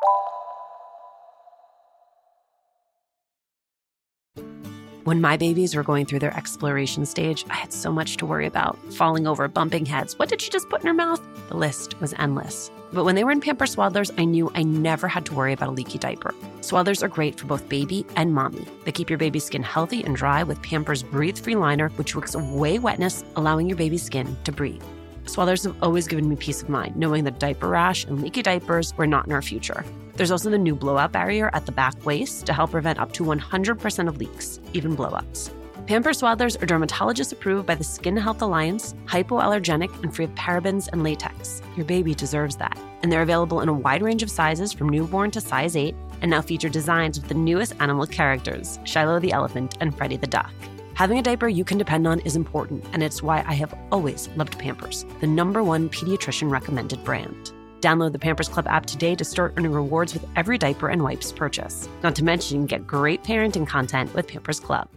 When my babies were going through their exploration stage, I had so much to worry about. Falling over, bumping heads. What did she just put in her mouth? The list was endless. But when they were in Pampers Swaddlers, I knew I never had to worry about a leaky diaper. Swaddlers are great for both baby and mommy. They keep your baby's skin healthy and dry with Pampers Breathe-Free Liner, which wicks away wetness, allowing your baby's skin to breathe. Swaddlers have always given me peace of mind, knowing that diaper rash and leaky diapers were not in our future. There's also the new blowout barrier at the back waist to help prevent up to 100% of leaks, even blowouts. Pampers Swaddlers are dermatologist approved by the Skin Health Alliance, hypoallergenic, and free of parabens and latex. Your baby deserves that. And they're available in a wide range of sizes from newborn to size 8, and now feature designs with the newest animal characters, Shiloh the elephant and Freddie the duck. Having a diaper you can depend on is important, and it's why I have always loved Pampers, the #1 pediatrician recommended brand. Download the Pampers Club app today to start earning rewards with every diaper and wipes purchase. Not to mention, get great parenting content with Pampers Club.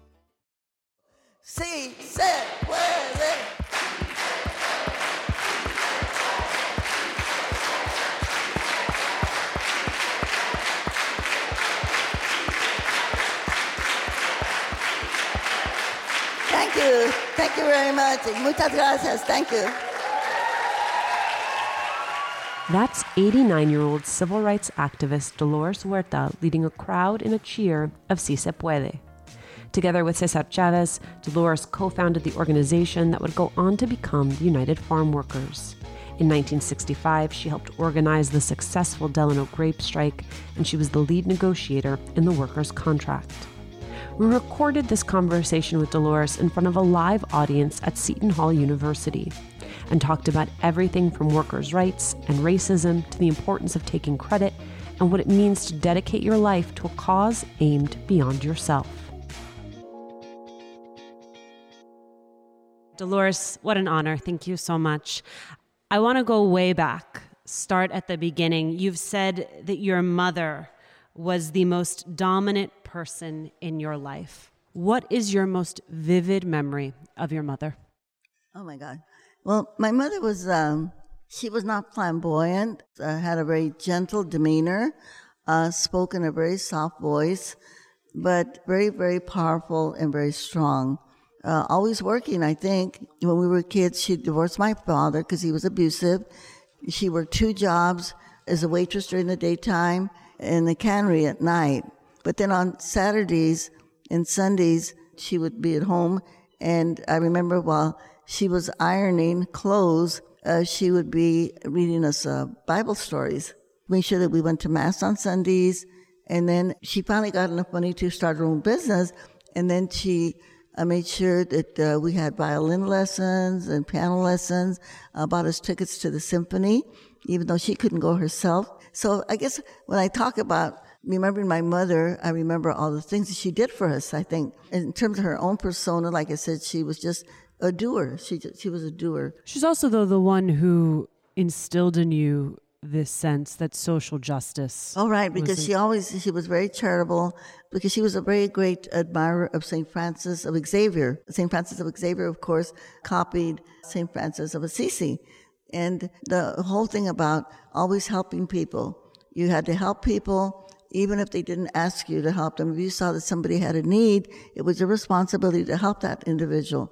Sí, se puede. Thank you. Thank you very much. Muchas gracias. Thank you. That's 89-year-old civil rights activist Dolores Huerta leading a crowd in a cheer of Si Se Puede. Together with Cesar Chavez, Dolores co-founded the organization that would go on to become the United Farm Workers. In 1965, she helped organize the successful Delano grape strike, and she was the lead negotiator in the workers' contract. We recorded this conversation with Dolores in front of a live audience at Seton Hall University and talked about everything from workers' rights and racism to the importance of taking credit and what it means to dedicate your life to a cause aimed beyond yourself. Dolores, what an honor. Thank you so much. I want to go way back, start at the beginning. You've said that your mother was the most dominant person in your life. What is your most vivid memory of your mother? Oh, my God. Well, my mother was, she was not flamboyant, had a very gentle demeanor, spoke in a very soft voice, but very, very powerful and very strong. Always working, I think. When we were kids, she divorced my father because he was abusive. She worked 2 jobs as a waitress during the daytime and the cannery at night. But then on Saturdays and Sundays, she would be at home. And I remember while she was ironing clothes, she would be reading us Bible stories. Make sure that we went to Mass on Sundays. And then she finally got enough money to start her own business. And then she made sure that we had violin lessons and piano lessons, bought us tickets to the symphony, even though she couldn't go herself. So I guess when I talk about remembering my mother, I remember all the things that she did for us, I think. In terms of her own persona, like I said, she was just a doer. She was a doer. She's also, though, the one who instilled in you this sense that social justice. Oh, right, because she was very charitable, because she was a very great admirer of St. Francis of Xavier. St. Francis of Xavier, of course, copied St. Francis of Assisi. And the whole thing about always helping people. You had to help people, even if they didn't ask you to help them. If you saw that somebody had a need, it was your responsibility to help that individual.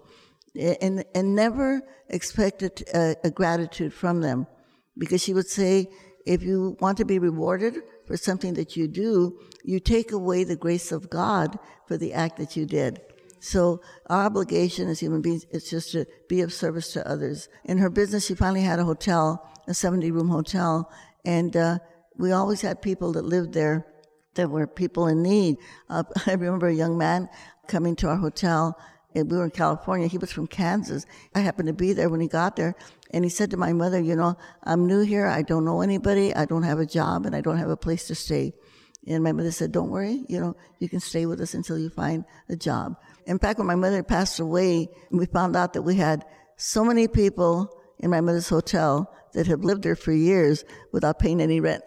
And never expected a gratitude from them. Because she would say, if you want to be rewarded for something that you do, you take away the grace of God for the act that you did. So our obligation as human beings is just to be of service to others. In her business, she finally had a hotel, a 70-room hotel, and we always had people that lived there that were people in need. I remember a young man coming to our hotel, and we were in California. He was from Kansas. I happened to be there when he got there, and he said to my mother, I'm new here. I don't know anybody. I don't have a job, and I don't have a place to stay. And my mother said, don't worry, you can stay with us until you find a job. In fact, when my mother passed away, we found out that we had so many people in my mother's hotel that have lived there for years without paying any rent.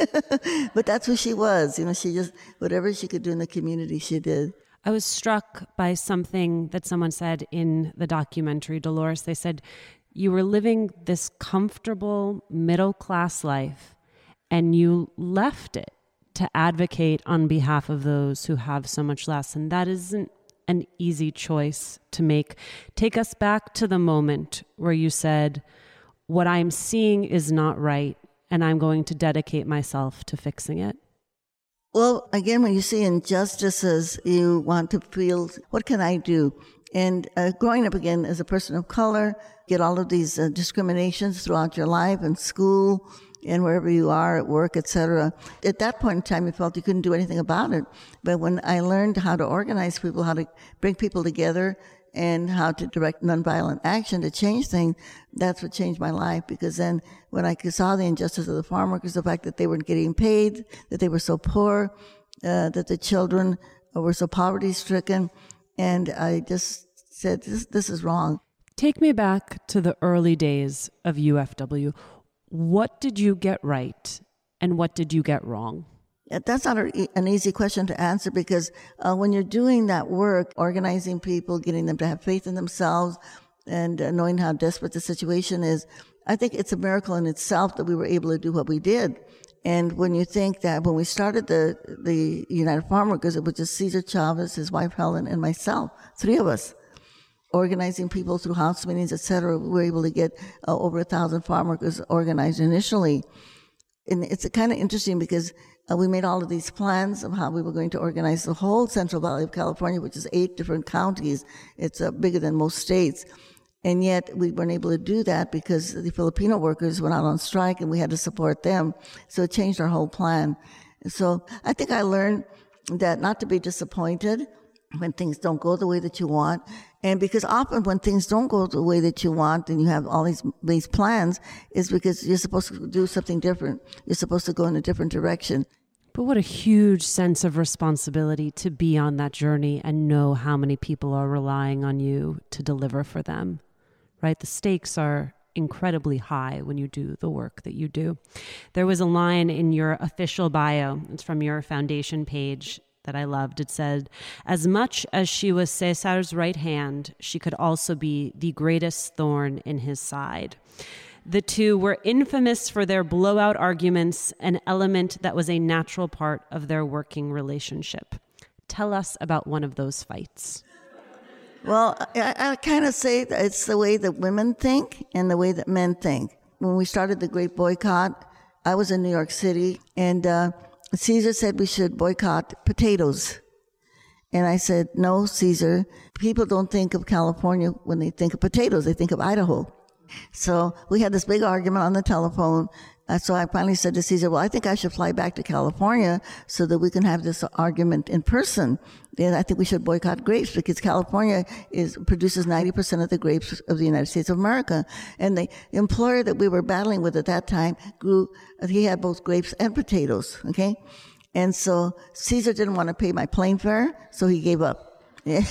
But that's who she was. She just, whatever she could do in the community, she did. I was struck by something that someone said in the documentary, Dolores. They said, you were living this comfortable middle-class life, and you left it to advocate on behalf of those who have so much less. And that isn't an easy choice to make. Take us back to the moment where you said, what I'm seeing is not right, and I'm going to dedicate myself to fixing it. Well, again, when you see injustices, you want to feel, what can I do? And growing up again as a person of color, get all of these discriminations throughout your life in school and wherever you are at work, etc. At that point in time, you felt you couldn't do anything about it. But when I learned how to organize people, how to bring people together, and how to direct nonviolent action to change things, that's what changed my life. Because then when I saw the injustice of the farm workers, the fact that they weren't getting paid, that they were so poor, that the children were so poverty-stricken, and I just said, this is wrong. Take me back to the early days of UFW. What did you get right, and what did you get wrong? That's not an easy question to answer, because when you're doing that work, organizing people, getting them to have faith in themselves, and knowing how desperate the situation is, I think it's a miracle in itself that we were able to do what we did. And when you think that when we started the United Farm Workers, it was just Cesar Chavez, his wife Helen, and myself, three of us, organizing people through house meetings, etc. We were able to get over 1,000 farm workers organized initially. And it's kind of interesting because we made all of these plans of how we were going to organize the whole Central Valley of California, which is 8 different counties. It's bigger than most states. And yet we weren't able to do that because the Filipino workers went out on strike and we had to support them. So it changed our whole plan. So I think I learned that not to be disappointed when things don't go the way that you want. And because often when things don't go the way that you want and you have all these plans, is because you're supposed to do something different. You're supposed to go in a different direction. But what a huge sense of responsibility to be on that journey and know how many people are relying on you to deliver for them, right? The stakes are incredibly high when you do the work that you do. There was a line in your official bio, it's from your foundation page, that I loved. It said, as much as she was Cesar's right hand, she could also be the greatest thorn in his side. The two were infamous for their blowout arguments, an element that was a natural part of their working relationship. Tell us about one of those fights. Well, I kind of say that it's the way that women think and the way that men think. When we started the Great Boycott, I was in New York City, and Cesar said we should boycott potatoes. And I said, no, Cesar, people don't think of California when they think of potatoes. They think of Idaho. So we had this big argument on the telephone. So I finally said to Cesar, well, I think I should fly back to California so that we can have this argument in person. And I think we should boycott grapes because California produces 90% of the grapes of the United States of America. And the employer that we were battling with at that time he had both grapes and potatoes, okay? And so Cesar didn't want to pay my plane fare, so he gave up. And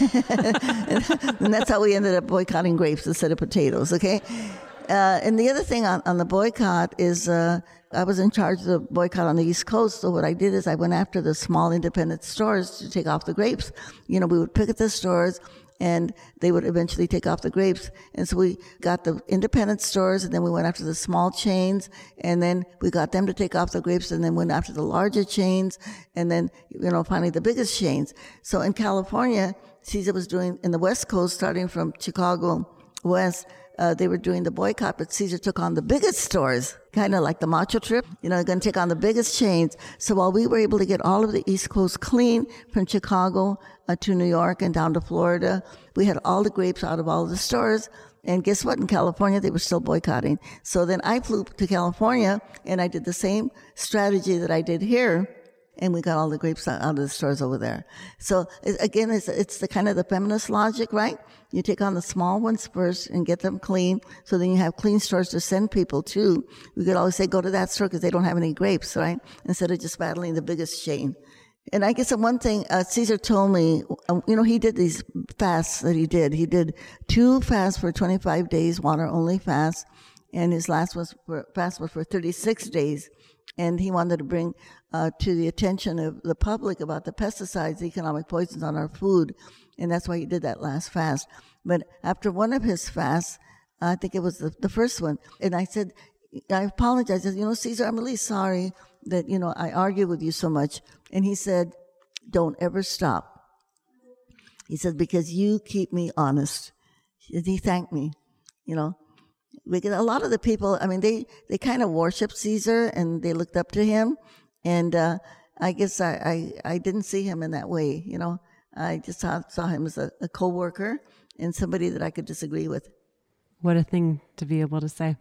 that's how we ended up boycotting grapes instead of potatoes, okay? And the other thing on the boycott is I was in charge of the boycott on the East Coast, so what I did is I went after the small independent stores to take off the grapes. You know, we would pick at the stores, and they would eventually take off the grapes. And so we got the independent stores, and then we went after the small chains, and then we got them to take off the grapes, and then went after the larger chains, and then, finally the biggest chains. So in California, Cesar was doing, in the West Coast, starting from Chicago West, they were doing the boycott, but Cesar took on the biggest stores, kind of like the Macho Trip, going to take on the biggest chains. So while we were able to get all of the East Coast clean from Chicago to New York and down to Florida, we had all the grapes out of all of the stores. And guess what? In California, they were still boycotting. So then I flew to California, and I did the same strategy that I did here. And we got all the grapes out of the stores over there. So again, it's the kind of the feminist logic, right? You take on the small ones first and get them clean, so then you have clean stores to send people to. We could always say, go to that store because they don't have any grapes, right? Instead of just battling the biggest chain. And I guess the one thing Cesar told me, he did these fasts that he did. He did 2 fasts for 25 days, water only fast, and his last fast was for 36 days. And he wanted to bring to the attention of the public about the pesticides, the economic poisons on our food. And that's why he did that last fast. But after one of his fasts, I think it was the first one, and I said, I apologized. I said, Cesar, I'm really sorry that, I argue with you so much. And he said, don't ever stop. He said, because you keep me honest. He thanked me, Because a lot of the people, they kind of worship Caesar and they looked up to him. And I guess I didn't see him in that way, I just saw him as a co-worker and somebody that I could disagree with. What a thing to be able to say.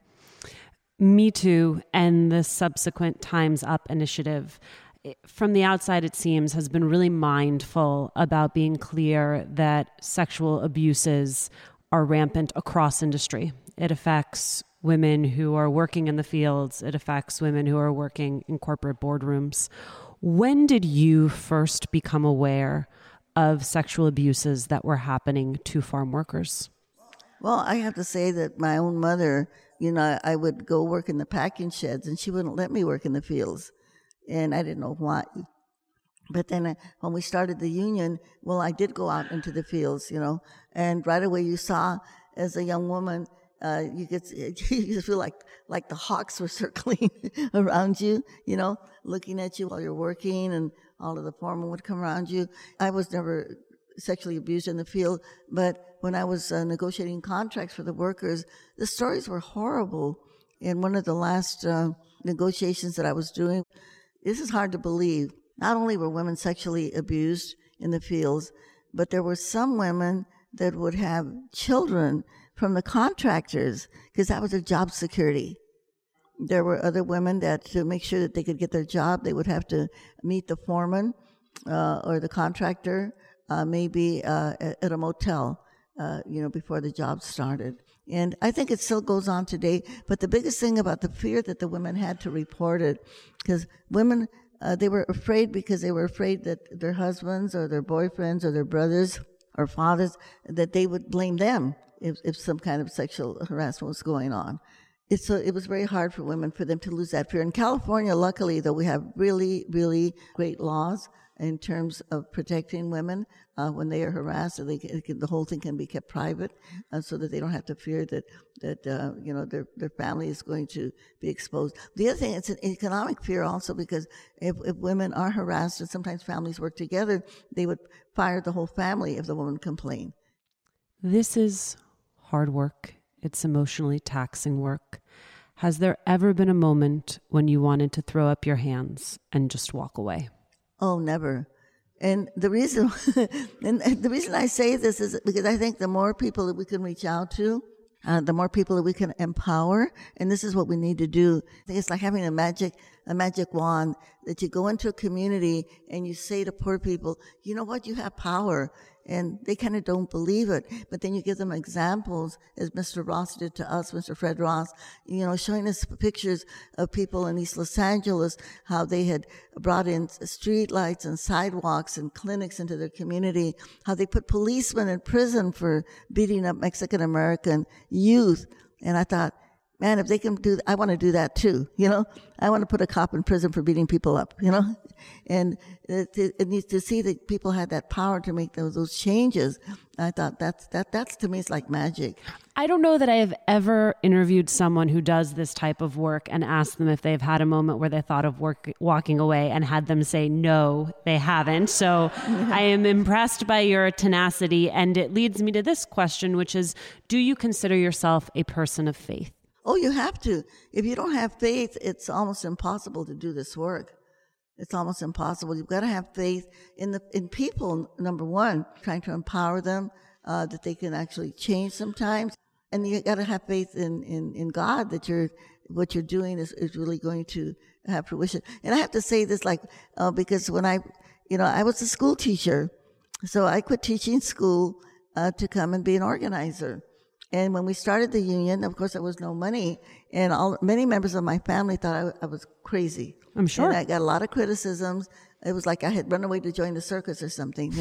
Me Too and the subsequent Time's Up initiative, from the outside, it seems, has been really mindful about being clear that sexual abuses are rampant across industry. It affects women who are working in the fields. It affects women who are working in corporate boardrooms. When did you first become aware of sexual abuses that were happening to farm workers? Well, I have to say that my own mother, I would go work in the packing sheds and she wouldn't let me work in the fields. And I didn't know why. But then when we started the union, well, I did go out into the fields, and right away you saw as a young woman, you just feel like the hawks were circling around you, looking at you while you're working, and all of the foremen would come around you. I was never sexually abused in the field, but when I was negotiating contracts for the workers, the stories were horrible. In one of the last negotiations that I was doing, this is hard to believe. Not only were women sexually abused in the fields, but there were some women that would have children from the contractors because that was their job security. There were other women that, to make sure that they could get their job, they would have to meet the foreman or the contractor, maybe at a motel, before the job started. And I think it still goes on today. But the biggest thing about the fear that the women had to report it, because women, they were afraid because they were afraid that their husbands or their boyfriends or their brothers or fathers, that they would blame them if some kind of sexual harassment was going on. So it was very hard for women, for them to lose that fear. In California, luckily, though, we have really, really great laws in terms of protecting women when they are harassed. So the whole thing can be kept private, so that they don't have to fear that their family is going to be exposed. The other thing, it's an economic fear also, because if women are harassed, and sometimes families work together, they would fire the whole family if the woman complained. This is hard work. It's emotionally taxing work. Has there ever been a moment when you wanted to throw up your hands and just walk away? Oh, never. And the reason I say this is because I think the more people that we can reach out to, the more people that we can empower, and this is what we need to do. I think it's like having a magic wand that you go into a community and you say to poor people, you know what, you have power. And they kind of don't believe it. But then you give them examples, as Mr. Ross did to us, Mr. Fred Ross, showing us pictures of people in East Los Angeles, how they had brought in street lights and sidewalks and clinics into their community, how they put policemen in prison for beating up Mexican-American youth. And I thought, man, if they can do that, I want to do that too, I want to put a cop in prison for beating people up, and it needs to see that people had that power to make those changes. I thought that's to me, it's like magic. I don't know that I have ever interviewed someone who does this type of work and asked them if they've had a moment where they thought of walking away and had them say, no, they haven't. So I am impressed by your tenacity. And it leads me to this question, which is, do you consider yourself a person of faith? Oh, you have to. If you don't have faith, it's almost impossible to do this work. It's almost impossible. You've got to have faith in people, number one, trying to empower them, that they can actually change sometimes. And you got to have faith in God that what you're doing is really going to have fruition. And I have to say this, because when I was a school teacher, so I quit teaching school to come and be an organizer. And when we started the union, of course, there was no money, and many members of my family thought I was crazy. I'm sure. And I got a lot of criticisms. It was like I had run away to join the circus or something,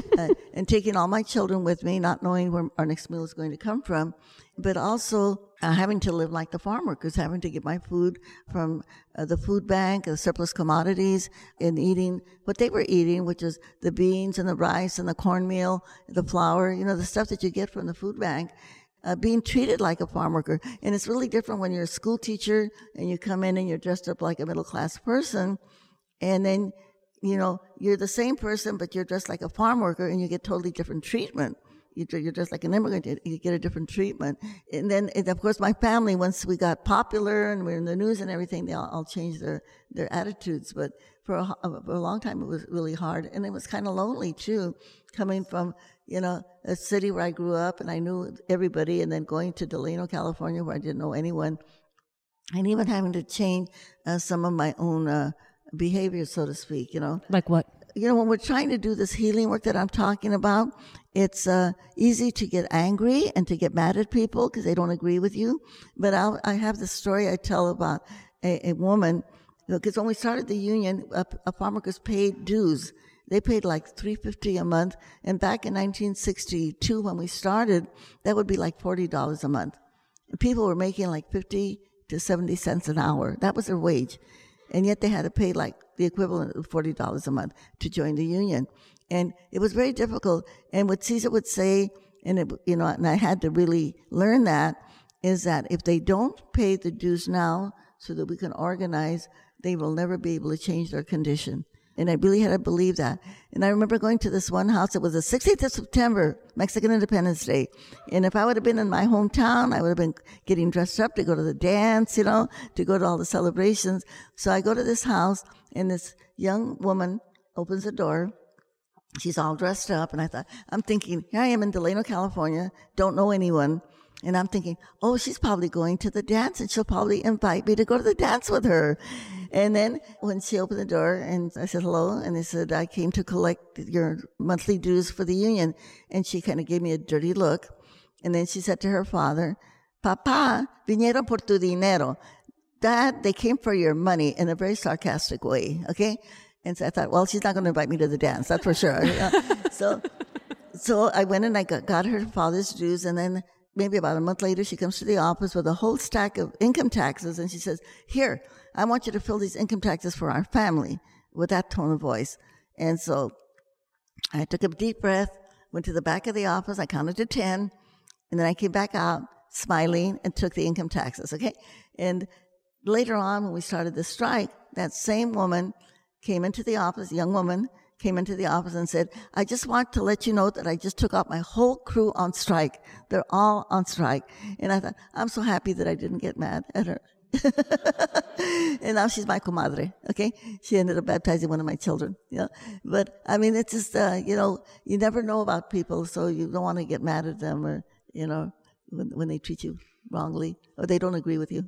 and taking all my children with me, not knowing where our next meal was going to come from, but also having to live like the farm workers, having to get my food from the food bank, the surplus commodities, and eating what they were eating, which is the beans and the rice and the cornmeal, the flour, the stuff that you get from the food bank. being treated like a farm worker. And it's really different when you're a school teacher and you come in and you're dressed up like a middle-class person, and then, you're the same person, but you're dressed like a farm worker and you get totally different treatment. You're just like an immigrant, you get a different treatment. And then, of course, my family, once we got popular and we're in the news and everything, they all changed their attitudes. But for a long time, it was really hard. And it was kind of lonely, too, coming from, a city where I grew up and I knew everybody, and then going to Delano, California, where I didn't know anyone, and even having to change some of my own behavior, so to speak, Like what? When we're trying to do this healing work that I'm talking about, it's easy to get angry and to get mad at people because they don't agree with you. But I have this story I tell about a woman, because when we started the union, farm workers paid dues. They paid like $3.50 a month. And back in 1962, when we started, that would be like $40 a month. People were making like 50 to 70 cents an hour. That was their wage. And yet they had to pay like the equivalent of $40 a month to join the union. And it was very difficult. And what Cesar would say, and I had to really learn that, is that if they don't pay the dues now so that we can organize, they will never be able to change their condition. And I really had to believe that. And I remember going to this one house. It was the 16th of September, Mexican Independence Day. And if I would have been in my hometown, I would have been getting dressed up to go to the dance, to go to all the celebrations. So I go to this house, and this young woman opens the door. She's all dressed up. And I'm thinking, here I am in Delano, California, don't know anyone. And I'm thinking, oh, she's probably going to the dance, and she'll probably invite me to go to the dance with her. And then when she opened the door, and I said hello, and they said, I came to collect your monthly dues for the union. And she kind of gave me a dirty look. And then she said to her father, Papá, vinieron por tu dinero. Dad, they came for your money, in a very sarcastic way, okay? And so I thought, well, she's not going to invite me to the dance, that's for sure. So I went and I got her father's dues, and then maybe about a month later, she comes to the office with a whole stack of income taxes, and she says, here, I want you to fill these income taxes for our family, with that tone of voice. And so I took a deep breath, went to the back of the office, I counted to 10, and then I came back out smiling and took the income taxes, okay? And later on, when we started the strike, that same woman came into the office, young woman, came into the office and said, I just want to let you know that I just took out my whole crew on strike. They're all on strike. And I thought, I'm so happy that I didn't get mad at her. And now she's my comadre, okay? She ended up baptizing one of my children, But, I mean, it's just, you never know about people, so you don't want to get mad at them or, when they treat you wrongly or they don't agree with you.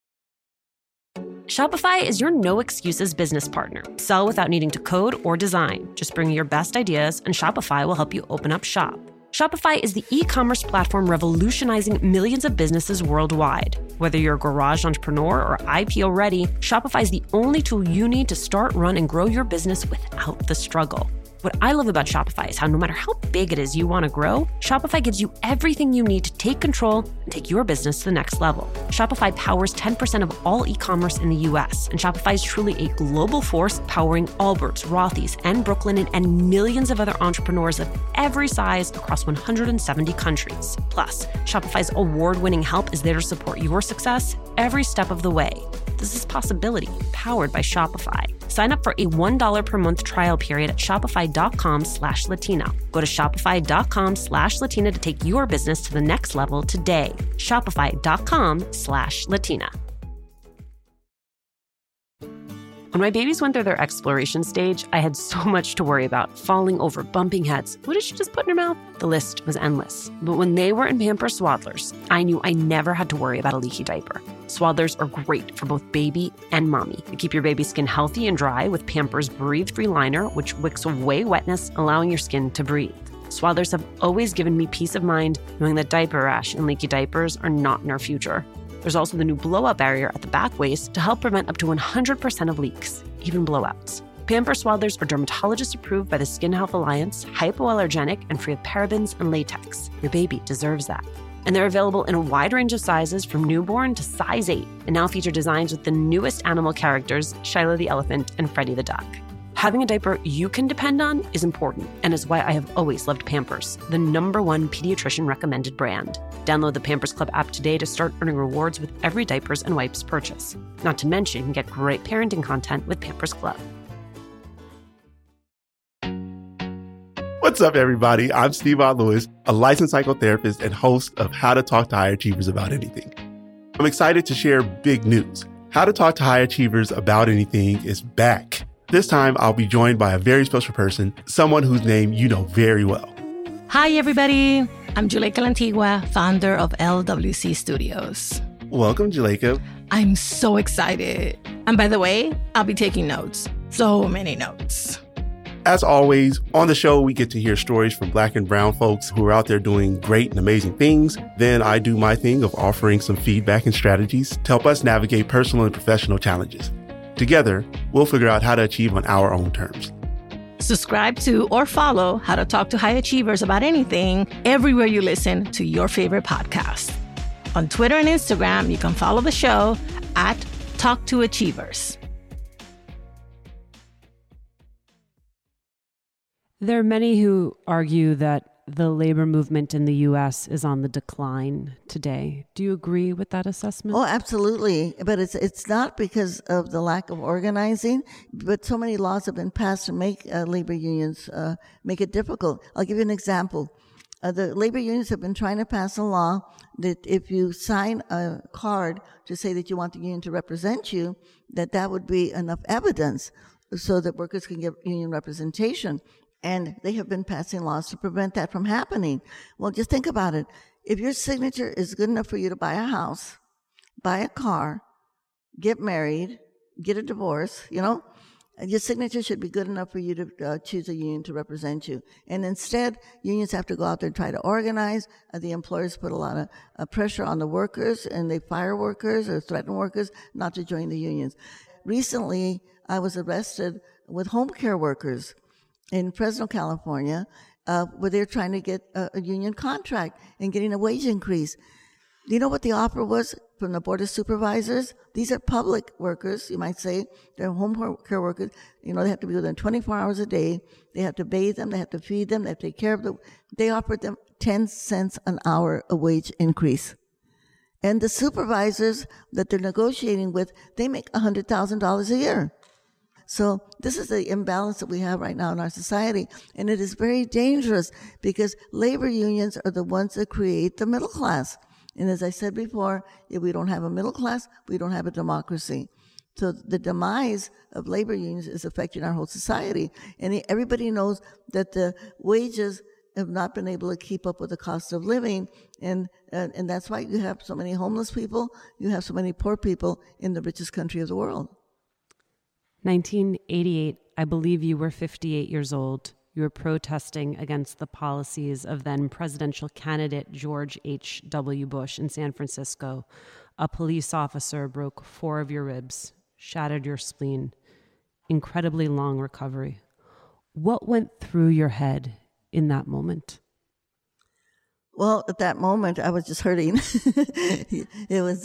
Shopify is your no-excuses business partner. Sell without needing to code or design. Just bring your best ideas, and Shopify will help you open up shop. Shopify is the e-commerce platform revolutionizing millions of businesses worldwide. Whether you're a garage entrepreneur or IPO ready, Shopify is the only tool you need to start, run, and grow your business without the struggle. What I love about Shopify is how no matter how big it is you want to grow, Shopify gives you everything you need to take control and take your business to the next level. Shopify powers 10% of all e-commerce in the U.S., and Shopify is truly a global force powering Allbirds, Rothy's, and Brooklinen, and millions of other entrepreneurs of every size across 170 countries. Plus, Shopify's award-winning help is there to support your success every step of the way. This is Possibility, powered by Shopify. Sign up for a $1 per month trial period at shopify.com/Latina. Go to shopify.com/Latina to take your business to the next level today. Shopify.com/Latina. When my babies went through their exploration stage, I had so much to worry about. Falling over, bumping heads. What did she just put in her mouth? The list was endless. But when they were in Pampers Swaddlers, I knew I never had to worry about a leaky diaper. Swaddlers are great for both baby and mommy. They keep your baby's skin healthy and dry with Pampers Breathe-Free Liner, which wicks away wetness, allowing your skin to breathe. Swaddlers have always given me peace of mind knowing that diaper rash and leaky diapers are not in our future. There's also the new blowout barrier at the back waist to help prevent up to 100% of leaks, even blowouts. Pampers Swaddlers are dermatologist approved by the Skin Health Alliance, hypoallergenic, and free of parabens and latex. Your baby deserves that. And they're available in a wide range of sizes from newborn to size 8, and now feature designs with the newest animal characters, Shiloh the elephant and Freddie the duck. Having a diaper you can depend on is important and is why I have always loved Pampers, the #1 pediatrician recommended brand. Download the Pampers Club app today to start earning rewards with every diapers and wipes purchase. Not to mention, you can get great parenting content with Pampers Club. What's up, everybody? I'm Steve-On Lewis, a licensed psychotherapist and host of How to Talk to High Achievers About Anything. I'm excited to share big news. How to Talk to High Achievers About Anything is back. This time, I'll be joined by a very special person, someone whose name you know very well. Hi, everybody. I'm Juleyka Lantigua, founder of LWC Studios. Welcome, Juleyka. I'm so excited. And by the way, I'll be taking notes. So many notes. As always, on the show, we get to hear stories from Black and brown folks who are out there doing great and amazing things. Then I do my thing of offering some feedback and strategies to help us navigate personal and professional challenges. Together, we'll figure out how to achieve on our own terms. Subscribe to or follow How to Talk to High Achievers About Anything everywhere you listen to your favorite podcast. On Twitter and Instagram, you can follow the show at Talk to Achievers. There are many who argue that the labor movement in the U.S. is on the decline today. Do you agree with that assessment? Oh, absolutely. But it's not because of the lack of organizing, but so many laws have been passed to make labor unions make it difficult. I'll give you an example. The labor unions have been trying to pass a law that if you sign a card to say that you want the union to represent you, that would be enough evidence so that workers can get union representation. And they have been passing laws to prevent that from happening. Well, just think about it. If your signature is good enough for you to buy a house, buy a car, get married, get a divorce, your signature should be good enough for you to choose a union to represent you. And instead, unions have to go out there and try to organize. The employers put a lot of pressure on the workers, and they fire workers or threaten workers not to join the unions. Recently, I was arrested with home care workers in Fresno, California, where they're trying to get a union contract and getting a wage increase. Do you know what the offer was from the Board of Supervisors? These are public workers, you might say. They're home care workers. They have to be within 24 hours a day. They have to bathe them. They have to feed them. They have to take care of them. They offered them 10 cents an hour a wage increase. And the supervisors that they're negotiating with, they make $100,000 a year. So this is the imbalance that we have right now in our society, and it is very dangerous because labor unions are the ones that create the middle class. And as I said before, if we don't have a middle class, we don't have a democracy. So the demise of labor unions is affecting our whole society. And everybody knows that the wages have not been able to keep up with the cost of living, and that's why you have so many homeless people, you have so many poor people in the richest country of the world. 1988, I believe you were 58 years old. You were protesting against the policies of then presidential candidate George H.W. Bush in San Francisco. A police officer broke 4 of your ribs, shattered your spleen. Incredibly long recovery. What went through your head in that moment? Well, at that moment, I was just hurting. It was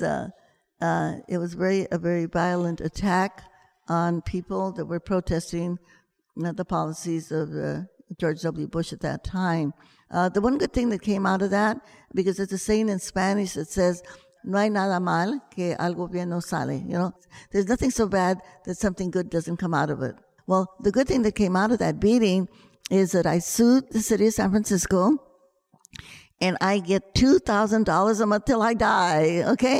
a very violent attack on people that were protesting the policies of George W. Bush at that time. The one good thing that came out of that, because it's a saying in Spanish that says, no hay nada mal que algo bien no sale. There's nothing so bad that something good doesn't come out of it. Well, the good thing that came out of that beating is that I sued the city of San Francisco, and I get $2,000 a month till I die, okay?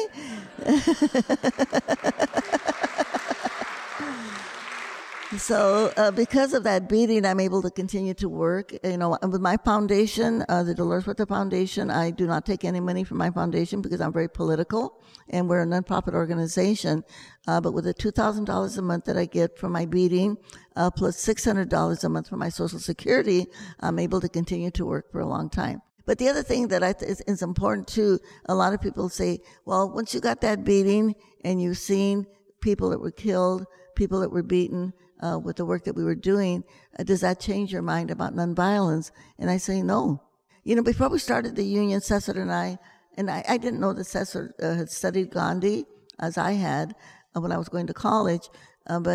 So because of that beating, I'm able to continue to work. And with my foundation, the Dolores Huerta Foundation, I do not take any money from my foundation because I'm very political, and we're a nonprofit organization. But with the $2,000 a month that I get from my beating, plus $600 a month from my Social Security, I'm able to continue to work for a long time. But the other thing that is important too, a lot of people say, well, once you got that beating and you've seen people that were killed, people that were beaten, with the work that we were doing, does that change your mind about nonviolence? And I say no. Before we started the union, Cesar and I didn't know that Cesar had studied Gandhi, as I had, when I was going to college, but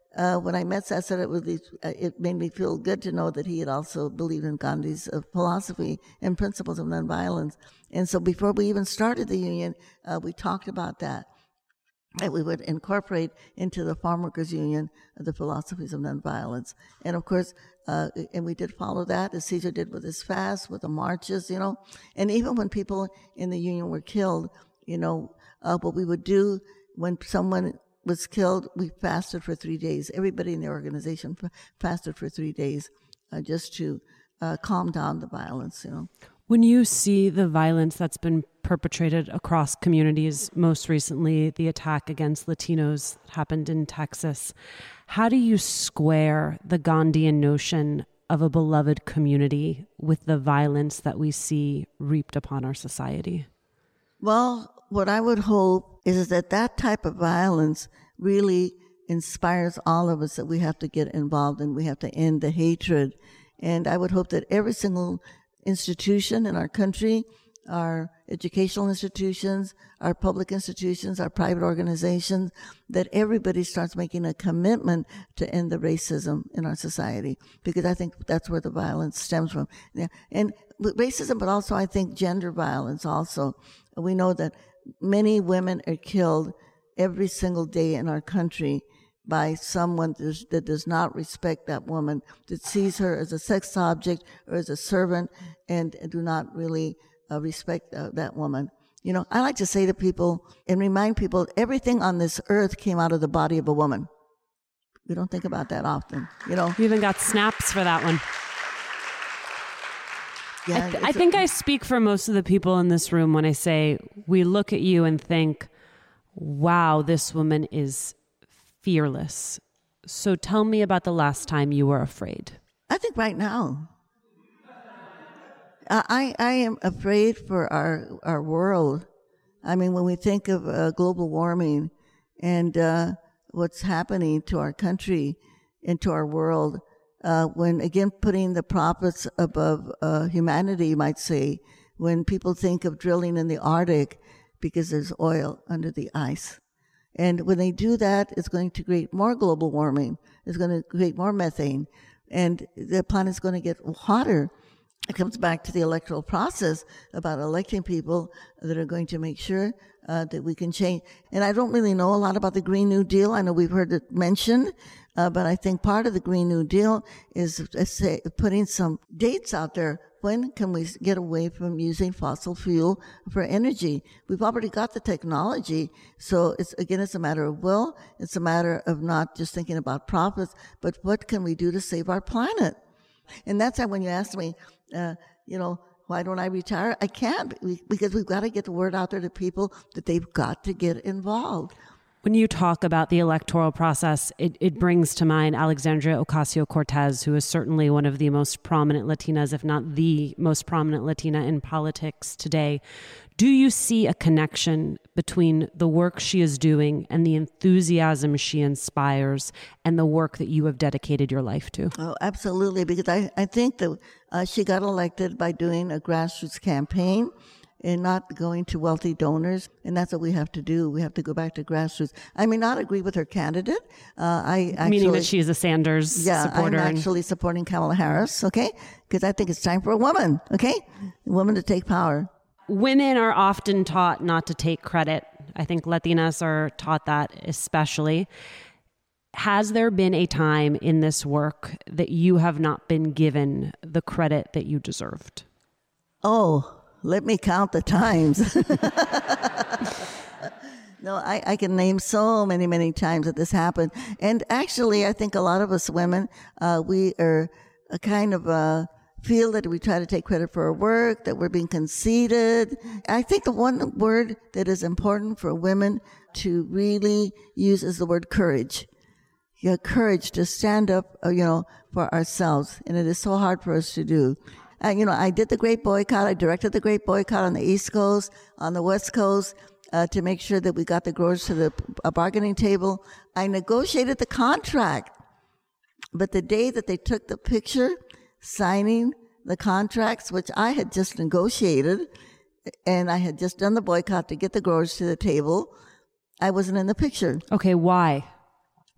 when I met Seth, it made me feel good to know that he had also believed in Gandhi's philosophy and principles of nonviolence. And so before we even started the union, we talked about that we would incorporate into the Farm Workers Union the philosophies of nonviolence. And of course, and we did follow that, as Cesar did with his fast, with the marches, And even when people in the union were killed, what we would do when someone was killed, we fasted for 3 days. Everybody in the organization fasted for 3 days just to calm down the violence, When you see the violence that's been perpetrated across communities, most recently the attack against Latinos that happened in Texas, how do you square the Gandhian notion of a beloved community with the violence that we see reaped upon our society? Well, what I would hope is that type of violence really inspires all of us that we have to get involved and we have to end the hatred. And I would hope that every single institution in our country, our educational institutions, our public institutions, our private organizations, that everybody starts making a commitment to end the racism in our society, because I think that's where the violence stems from. Yeah. And racism, but also I think gender violence also. We know that many women are killed every single day in our country by someone that does not respect that woman, that sees her as a sex object or as a servant, and do not really respect that woman. I like to say to people and remind people, everything on this earth came out of the body of a woman. We don't think about that often, You even got snaps for that one. Yeah, I think I speak for most of the people in this room when I say we look at you and think, wow, this woman is fearless. So tell me about the last time you were afraid. I think right now. I am afraid for our world. I mean, when we think of global warming and what's happening to our country and to our world, when, again, putting the profits above humanity, you might say, when people think of drilling in the Arctic because there's oil under the ice. And when they do that, it's going to create more global warming. It's going to create more methane. And the planet's going to get hotter. It comes back to the electoral process about electing people that are going to make sure that we can change. And I don't really know a lot about the Green New Deal. I know we've heard it mentioned, but I think part of the Green New Deal is putting some dates out there. When can we get away from using fossil fuel for energy? We've already got the technology. So it's a matter of will. It's a matter of not just thinking about profits, but what can we do to save our planet? And that's why when you asked me, why don't I retire? I can't, because we've got to get the word out there to people that they've got to get involved. When you talk about the electoral process, it brings to mind Alexandria Ocasio-Cortez, who is certainly one of the most prominent Latinas, if not the most prominent Latina in politics today. Do you see a connection between the work she is doing and the enthusiasm she inspires and the work that you have dedicated your life to? Oh, absolutely, because I think that she got elected by doing a grassroots campaign and not going to wealthy donors. And that's what we have to do. We have to go back to grassroots. I may not agree with her candidate. Meaning that she is a Sanders supporter. I'm actually supporting Kamala Harris, okay? Because I think it's time for a woman, okay? A woman to take power. Women are often taught not to take credit. I think Latinas are taught that especially. Has there been a time in this work that you have not been given the credit that you deserved? Oh, let me count the times. No, I can name so many times that this happened. And actually, I think a lot of us women, we are a kind of feel that we try to take credit for our work, that we're being conceited. I think the one word that is important for women to really use is the word courage. You have courage to stand up, for ourselves. And it is so hard for us to do. I did the Great Boycott. I directed the Great Boycott on the East Coast, on the West Coast, to make sure that we got the growers to the bargaining table. I negotiated the contract. But the day that they took the picture signing the contracts, which I had just negotiated, and I had just done the boycott to get the growers to the table, I wasn't in the picture. Okay, why?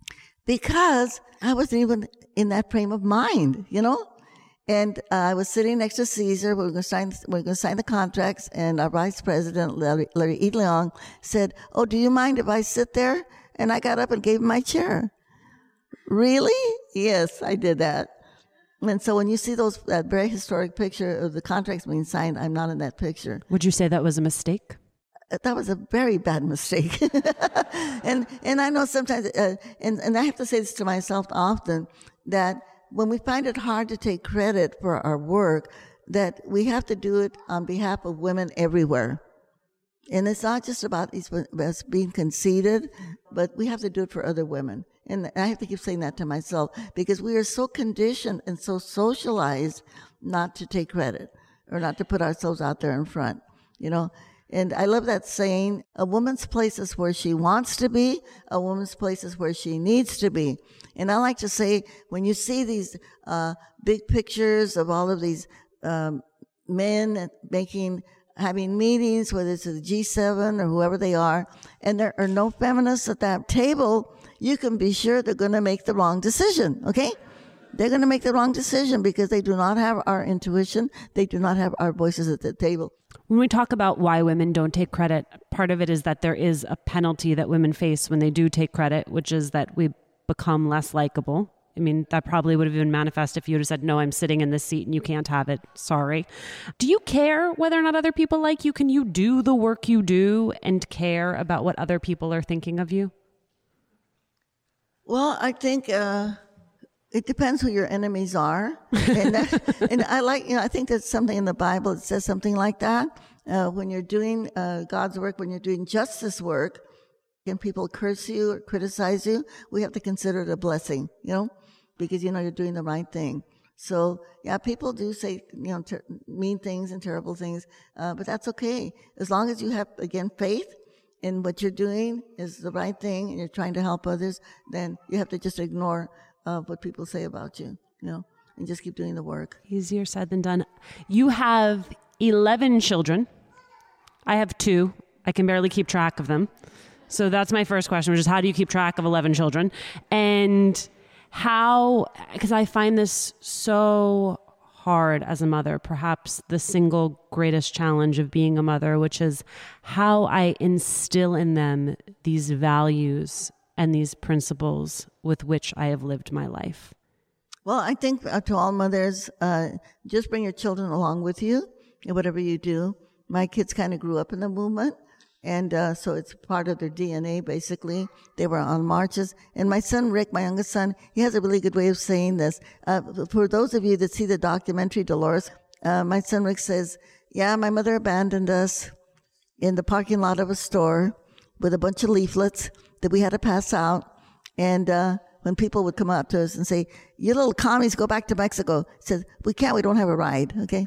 because I wasn't even in that frame of mind, And I was sitting next to Caesar. We were going to sign the contracts, and our vice president, Larry E. Leong, said, "Oh, do you mind if I sit there?" And I got up and gave him my chair. Really? Yes, I did that. And so when you see that very historic picture of the contracts being signed, I'm not in that picture. Would you say that was a mistake? That was a very bad mistake. and I know sometimes, and I have to say this to myself often, that when we find it hard to take credit for our work, that we have to do it on behalf of women everywhere. And it's not just about us being conceited, but we have to do it for other women. And I have to keep saying that to myself, because we are so conditioned and so socialized not to take credit or not to put ourselves out there in front, And I love that saying, a woman's place is where she wants to be, a woman's place is where she needs to be. And I like to say, when you see these big pictures of all of these men having meetings, whether it's the G7 or whoever they are, and there are no feminists at that table, you can be sure they're going to make the wrong decision, okay? They're going to make the wrong decision because they do not have our intuition. They do not have our voices at the table. When we talk about why women don't take credit, part of it is that there is a penalty that women face when they do take credit, which is that we become less likable. I mean, that probably would have been manifest if you would have said, "No, I'm sitting in this seat and you can't have it. Sorry." Do you care whether or not other people like you? Can you do the work you do and care about what other people are thinking of you? Well, I think it depends who your enemies are. And I think there's something in the Bible that says something like that. When you're doing God's work, when you're doing justice work, and people curse you or criticize you, we have to consider it a blessing, because you're doing the right thing. So, yeah, people do say, mean things and terrible things, but that's okay. As long as you have, again, faith in what you're doing is the right thing and you're trying to help others, then you have to just ignore what people say about you, and just keep doing the work. Easier said than done. You have 11 children. I have 2. I can barely keep track of them. So that's my first question, which is, how do you keep track of 11 children? And because I find this so hard as a mother, perhaps the single greatest challenge of being a mother, which is how I instill in them these values and these principles with which I have lived my life. Well, I think to all mothers, just bring your children along with you in whatever you do. My kids kind of grew up in the movement, and so it's part of their DNA, basically. They were on marches. And my son, Rick, my youngest son, he has a really good way of saying this. For those of you that see the documentary, Dolores, my son, Rick, says, "Yeah, my mother abandoned us in the parking lot of a store with a bunch of leaflets that we had to pass out. And when people would come up to us and say, 'You little commies, go back to Mexico,' he said, 'We can't, we don't have a ride,' okay?"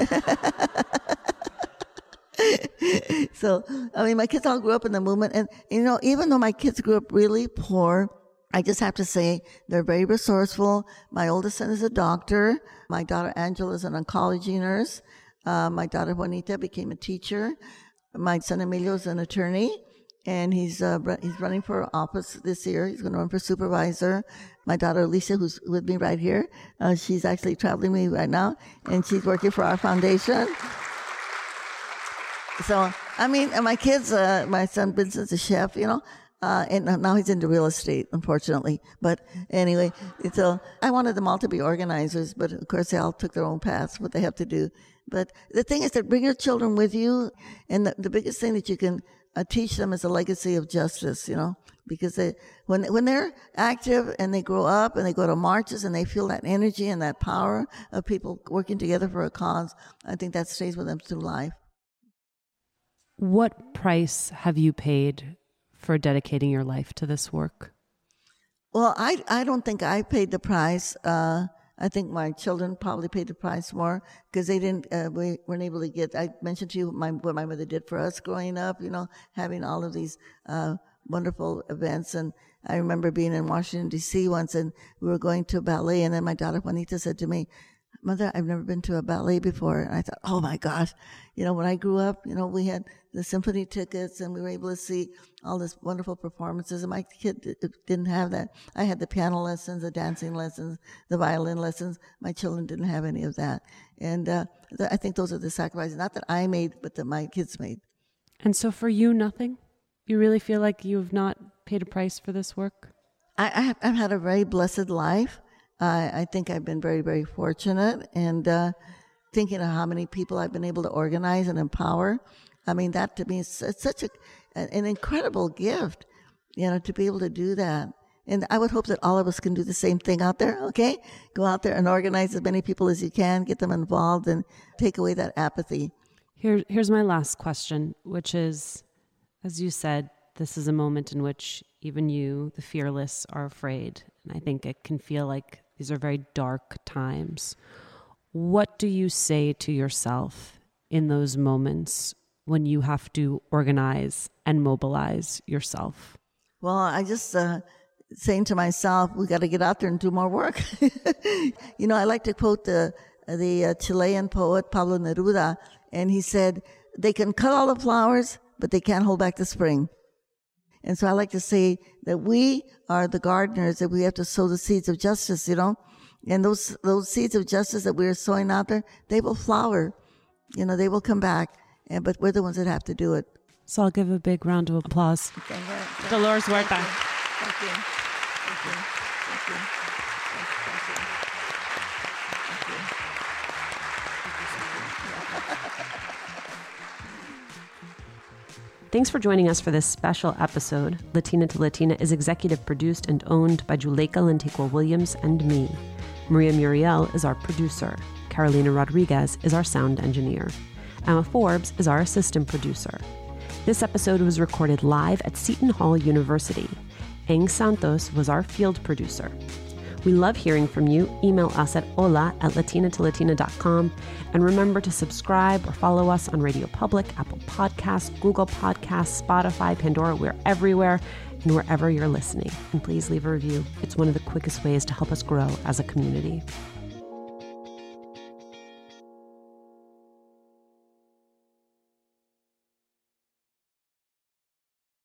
So, my kids all grew up in the movement. And, even though my kids grew up really poor, I just have to say they're very resourceful. My oldest son is a doctor. My daughter Angela is an oncology nurse. My daughter Juanita became a teacher. My son Emilio is an attorney, and he's running for office this year. He's going to run for supervisor. My daughter Alicia, who's with me right here, she's actually traveling with me right now, and she's working for our foundation. So, and my kids, my son Vincent's a chef, and now he's into real estate, unfortunately. But anyway, so I wanted them all to be organizers, but of course they all took their own paths, what they have to do. But the thing is to bring your children with you, and the biggest thing that you can teach them is a legacy of justice, because when they're active and they grow up and they go to marches and they feel that energy and that power of people working together for a cause, I think that stays with them through life. What price have you paid for dedicating your life to this work? Well, I don't think I paid the price. I think my children probably paid the price more because they didn't. We weren't able to get. I mentioned to you what my mother did for us growing up. Having all of these wonderful events. And I remember being in Washington D.C. once, and we were going to a ballet, and then my daughter Juanita said to me, Mother, I've never been to a ballet before. And I thought, oh my gosh, when I grew up, we had the symphony tickets and we were able to see all this wonderful performances. And my kid didn't have that. I had the piano lessons, the dancing lessons, the violin lessons. My children didn't have any of that. And I think those are the sacrifices, not that I made, but that my kids made. And so for you, nothing? You really feel like you've not paid a price for this work? I've had a very blessed life. I think I've been very, very fortunate. And thinking of how many people I've been able to organize and empower, I mean, that to me is such an incredible gift, to be able to do that. And I would hope that all of us can do the same thing out there, okay? Go out there and organize as many people as you can, get them involved, and take away that apathy. Here's my last question, which is, as you said, this is a moment in which even you, the fearless, are afraid. And I think it can feel like these are very dark times. What do you say to yourself in those moments when you have to organize and mobilize yourself? Well, I just saying to myself, we got to get out there and do more work. I like to quote the Chilean poet Pablo Neruda, and he said, they can cut all the flowers, but they can't hold back the spring. And so I like to say that we are the gardeners, that we have to sow the seeds of justice, and those seeds of justice that we are sowing out there, they will flower, they will come back, but we're the ones that have to do it. So I'll give a big round of applause. Dolores Huerta. Thank you. Thank you. Thank you. Thank you. Thanks for joining us for this special episode. Latina to Latina is executive produced and owned by Juleyka Lantigua Williams and me. Maria Muriel is our producer. Carolina Rodriguez is our sound engineer. Emma Forbes is our assistant producer. This episode was recorded live at Seton Hall University. Eng Santos was our field producer. We love hearing from you. Email us at hola@latinatolatina.com. And remember to subscribe or follow us on Radio Public, Apple Podcasts, Google Podcasts, Spotify, Pandora. We're everywhere and wherever you're listening. And please leave a review. It's one of the quickest ways to help us grow as a community.